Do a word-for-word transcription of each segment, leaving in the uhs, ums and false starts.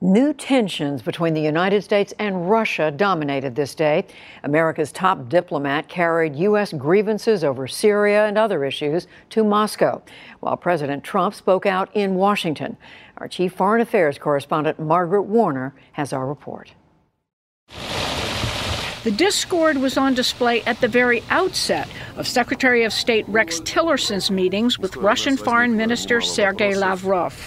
New tensions between the United States and Russia dominated this day. America's top diplomat carried U S grievances over Syria and other issues to Moscow, while President Trump spoke out in Washington. Our chief foreign affairs correspondent, Margaret Warner, has our report. The discord was on display at the very outset of Secretary of State Rex Tillerson's meetings with Russian Foreign Minister Sergei Lavrov.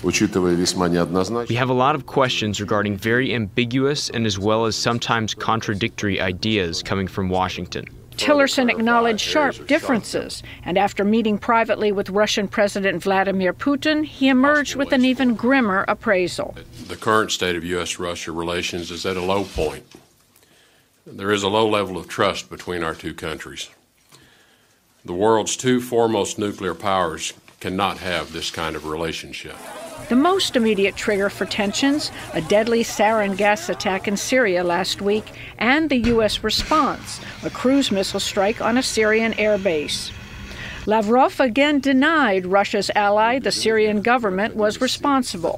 We have a lot of questions regarding very ambiguous and as well as sometimes contradictory ideas coming from Washington. Tillerson acknowledged sharp differences, and after meeting privately with Russian President Vladimir Putin, he emerged with an even grimmer appraisal. The current state of U S Russia relations is at a low point. There is a low level of trust between our two countries. The world's two foremost nuclear powers cannot have this kind of relationship. The most immediate trigger for tensions, a deadly sarin gas attack in Syria last week, and the U S response, a cruise missile strike on a Syrian air base. Lavrov again denied Russia's ally, the Syrian government, was responsible.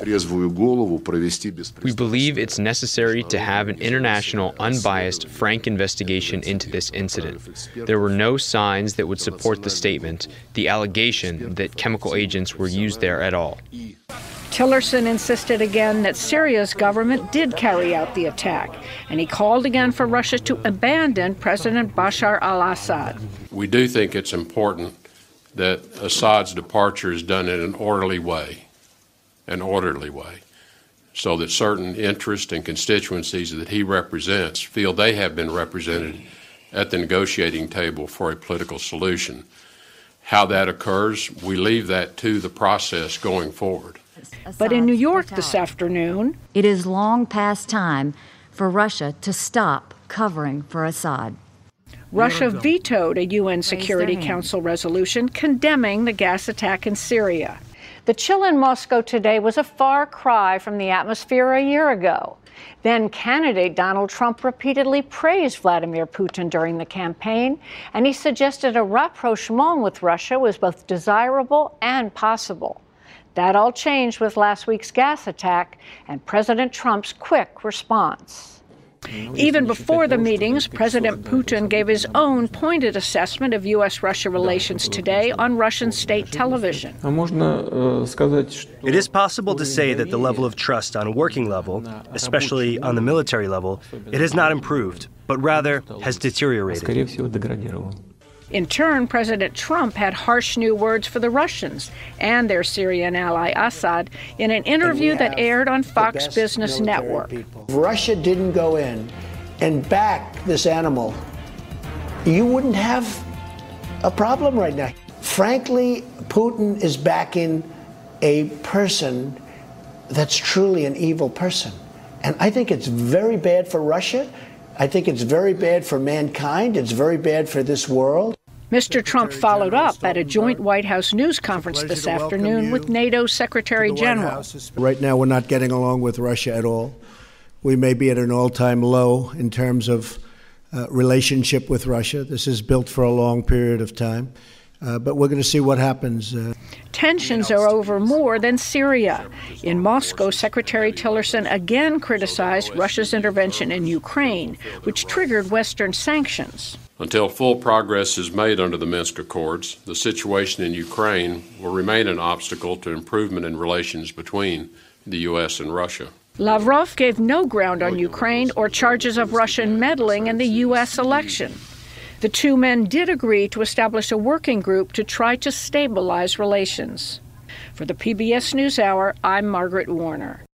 We believe it's necessary to have an international, unbiased, frank investigation into this incident. There were no signs that would support the statement, the allegation that chemical agents were used there at all. Tillerson insisted again that Syria's government did carry out the attack, and he called again for Russia to abandon President Bashar al-Assad. We do think it's important that Assad's departure is done in an orderly way, an orderly way, so that certain interests and constituencies that he represents feel they have been represented at the negotiating table for a political solution. How that occurs, we leave that to the process going forward. But in New York this afternoon, it is long past time for Russia to stop covering for Assad. Russia vetoed a U N Security Council resolution condemning the gas attack in Syria. The chill in Moscow today was a far cry from the atmosphere a year ago. Then candidate Donald Trump repeatedly praised Vladimir Putin during the campaign, and he suggested a rapprochement with Russia was both desirable and possible. That all changed with last week's gas attack and President Trump's quick response. Even before the meetings, President Putin gave his own pointed assessment of U S Russia relations today on Russian state television. It is possible to say that the level of trust on a working level, especially on the military level, it has not improved, but rather has deteriorated. In turn, President Trump had harsh new words for the Russians and their Syrian ally Assad in an interview that aired on Fox Business Network. If Russia didn't go in and back this animal, you wouldn't have a problem right now. Frankly, Putin is backing a person that's truly an evil person. And I think it's very bad for Russia. I think it's very bad for mankind. It's very bad for this world. Mister Trump followed up at a joint White House news conference this afternoon with NATO Secretary General. Right now, we're not getting along with Russia at all. We may be at an all-time low in terms of uh, relationship with Russia. This is built for a long period of time. Uh, but we're going to see what happens. Uh, Tensions are over more than Syria. In Moscow, Secretary Tillerson again criticized Russia's intervention in Ukraine, which triggered Western sanctions. Until full progress is made under the Minsk Accords, the situation in Ukraine will remain an obstacle to improvement in relations between the U S and Russia. Lavrov gave no ground on Ukraine or charges of Russian meddling in the U S election. The two men did agree to establish a working group to try to stabilize relations. For the P B S NewsHour, I'm Margaret Warner.